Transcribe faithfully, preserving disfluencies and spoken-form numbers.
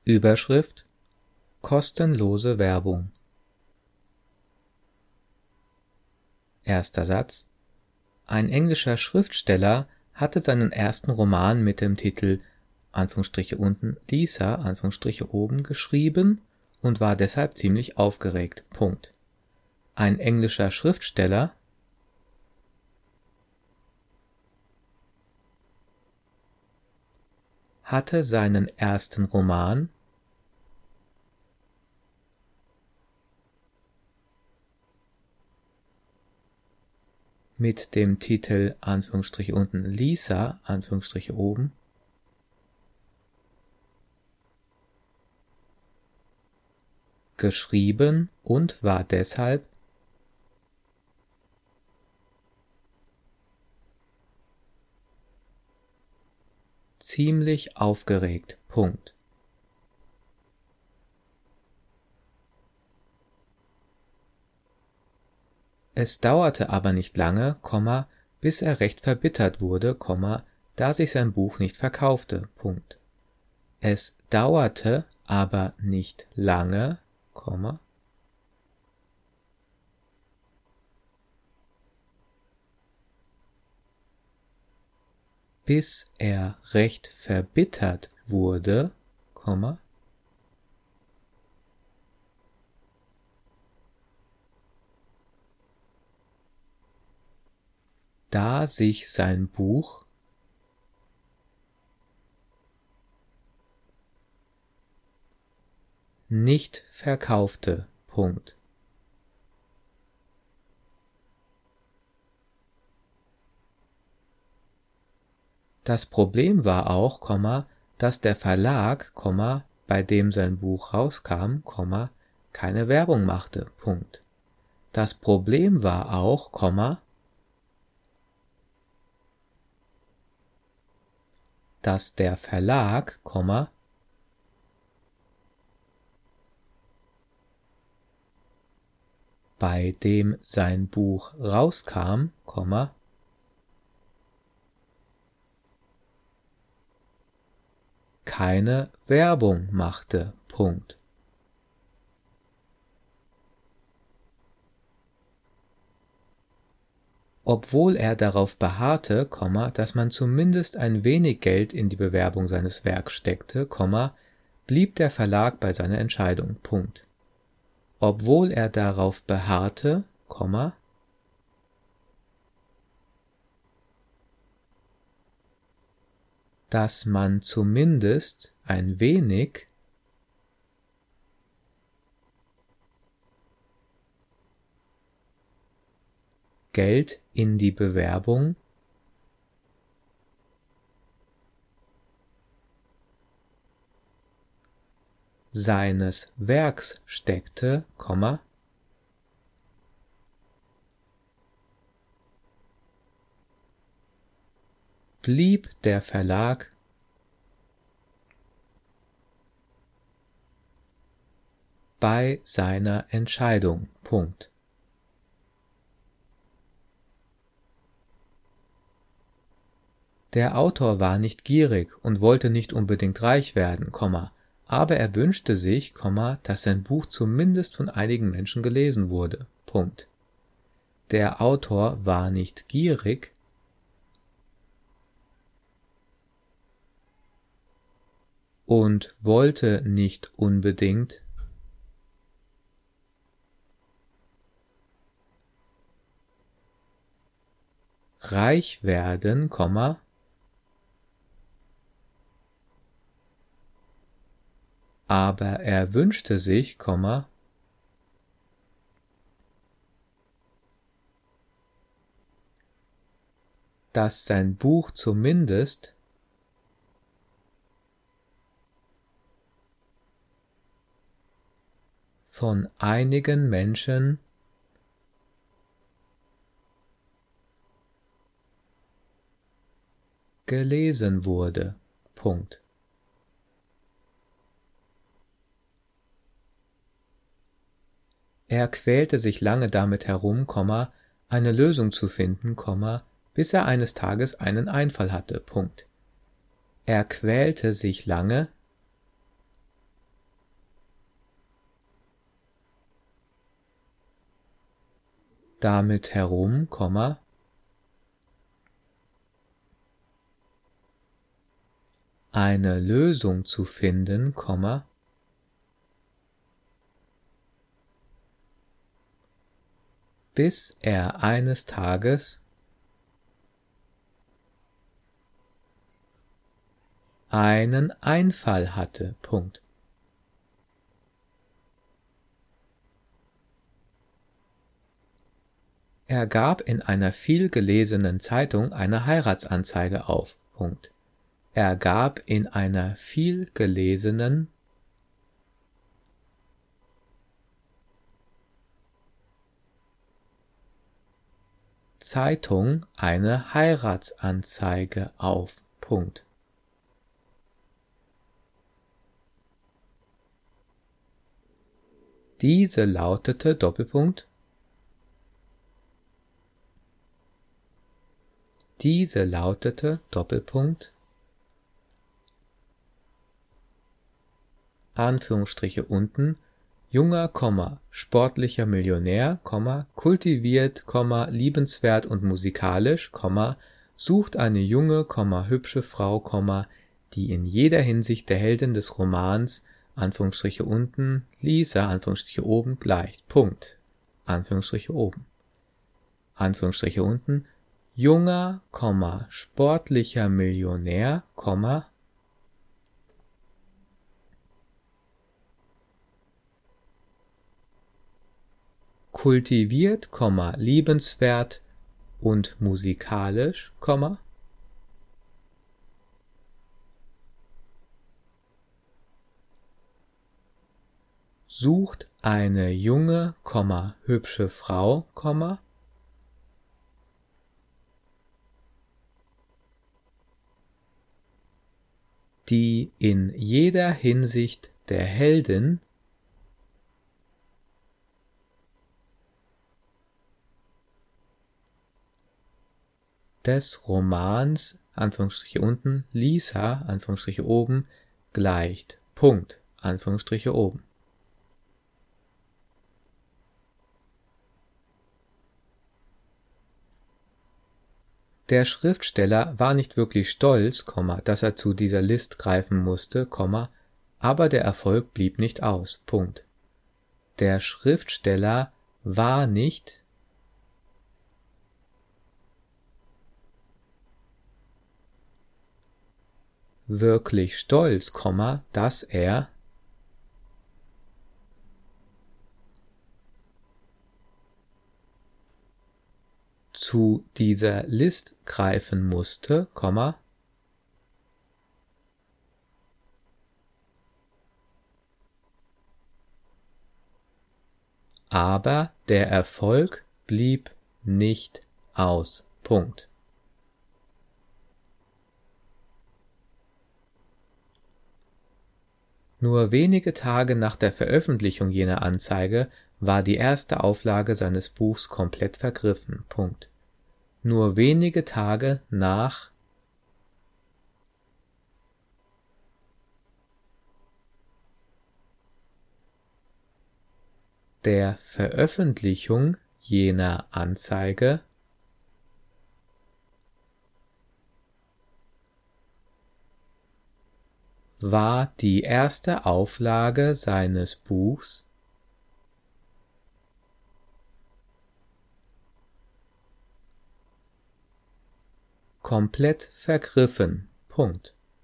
Überschrift: Kostenlose Werbung. Erster Satz: Ein englischer Schriftsteller hatte seinen ersten Roman mit dem Titel Anführungsstriche unten Lisa Anführungsstriche oben geschrieben und war deshalb ziemlich aufgeregt. Punkt. Ein englischer Schriftsteller hatte seinen ersten Roman mit dem Titel Anführungsstriche unten Lisa Anführungsstriche oben geschrieben und war deshalb ziemlich aufgeregt. Punkt. Es dauerte aber nicht lange, bis er recht verbittert wurde, da sich sein Buch nicht verkaufte. Punkt. Es dauerte aber nicht lange, bis er recht verbittert wurde, da sich sein Buch nicht verkaufte. Punkt. Das Problem war auch, dass der Verlag, bei dem sein Buch rauskam, keine Werbung machte. Punkt. Das Problem war auch, dass der Verlag, bei dem sein Buch rauskam, keine Werbung machte. Punkt. Obwohl er darauf beharrte, dass man zumindest ein wenig Geld in die Bewerbung seines Werks steckte, blieb der Verlag bei seiner Entscheidung. Punkt. Obwohl er darauf beharrte, dass man zumindest ein wenig Geld in die Bewerbung seines Werks steckte, blieb der Verlag bei seiner Entscheidung. Punkt. Der Autor war nicht gierig und wollte nicht unbedingt reich werden, aber er wünschte sich, dass sein Buch zumindest von einigen Menschen gelesen wurde. Punkt. Der Autor war nicht gierig und wollte nicht unbedingt reich werden, aber er wünschte sich, dass sein Buch zumindest von einigen Menschen gelesen wurde. Punkt. Er quälte sich lange damit herum, eine Lösung zu finden, bis er eines Tages einen Einfall hatte. Punkt. Er quälte sich lange damit herum, Komma, eine Lösung zu finden, Komma, bis er eines Tages einen Einfall hatte. Punkt. Er gab in einer vielgelesenen Zeitung eine Heiratsanzeige auf. Punkt. Er gab in einer vielgelesenen Zeitung eine Heiratsanzeige auf. Punkt. Diese lautete Doppelpunkt. Diese lautete Doppelpunkt. Anführungsstriche unten. Junger, Komma, sportlicher Millionär, Komma, kultiviert, Komma, liebenswert und musikalisch, Komma, sucht eine junge, Komma, hübsche Frau, Komma, die in jeder Hinsicht der Heldin des Romans, Anführungsstriche unten, Lisa, Anführungsstriche oben, gleicht. Punkt. Anführungsstriche oben. Anführungsstriche unten. Junger, Komma, sportlicher Millionär, Komma, kultiviert, Komma, liebenswert und musikalisch, Komma, sucht eine junge, Komma, hübsche Frau, Komma, die in jeder Hinsicht der Heldin des Romans, Anführungsstriche unten, Lisa, Anführungsstriche oben, gleicht. Punkt, Anführungsstriche oben. Der Schriftsteller war nicht wirklich stolz, dass er zu dieser List greifen musste, aber der Erfolg blieb nicht aus. Punkt. Der Schriftsteller war nicht wirklich stolz, dass er zu dieser List greifen musste, aber der Erfolg blieb nicht aus. Punkt. Nur wenige Tage nach der Veröffentlichung jener Anzeige war die erste Auflage seines Buchs komplett vergriffen. Punkt. Nur wenige Tage nach der Veröffentlichung jener Anzeige war die erste Auflage seines Buchs komplett vergriffen. Punkt.